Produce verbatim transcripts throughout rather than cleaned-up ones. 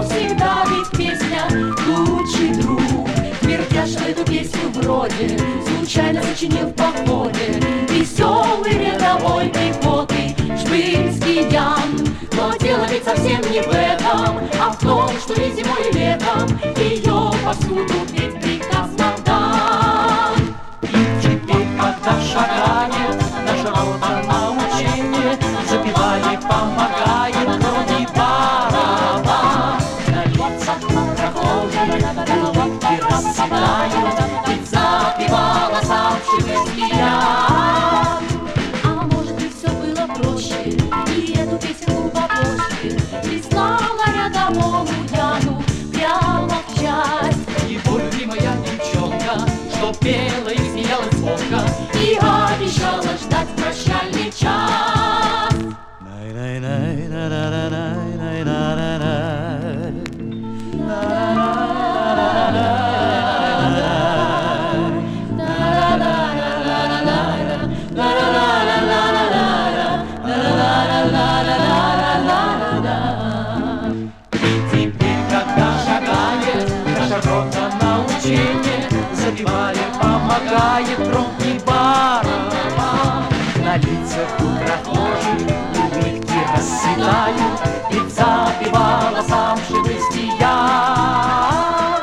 всегда ведь песня лучший друг. Твердяш эту песню вроде случайно сочинил в походе веселый рядовой пехоты Шпыльский Ян. Но дело ведь совсем не в этом, а в том, что и зимой, и летом ее повсюду ведь прекрасно дан. И теперь, когда шагает наша рота на учение, запевает, помогает вроде барабан. На лицах прохожих улыбки расцветают, ведь запевала сам Шпыльский Ян. А может быть, все было проще, и эту песенку попозже прислала рядовому Яну прямо в часть. Его любимая девчонка, что пела и смеялась звонко, и обещала ждать прощальный час. Рота на учение, запевая, помогает громкий барабан. На лицах у прохожих улыбки расцветают, ведь запевала сам Шпыльский Ян.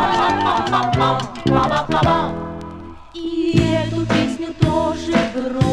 И эту песню тоже громко